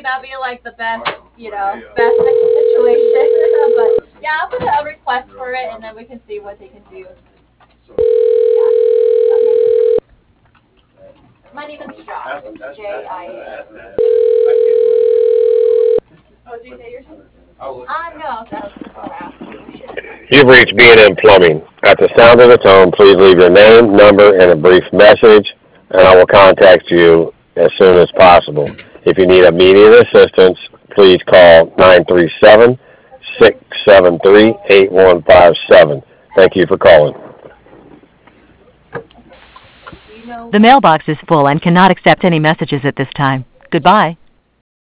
not be like the best, best situation. But yeah, I'll put a request for it, and then we can see what they can do. Yeah. Okay. My name is Josh. J-I-A. Oh, did you say yours? No, that was just what I asked you. You've reached B&M Plumbing. At the sound of the tone, please leave your name, number, and a brief message, and I will contact you as soon as possible. If you need immediate assistance, please call 937-673-8157. Thank you for calling. The mailbox is full and cannot accept any messages at this time. Goodbye.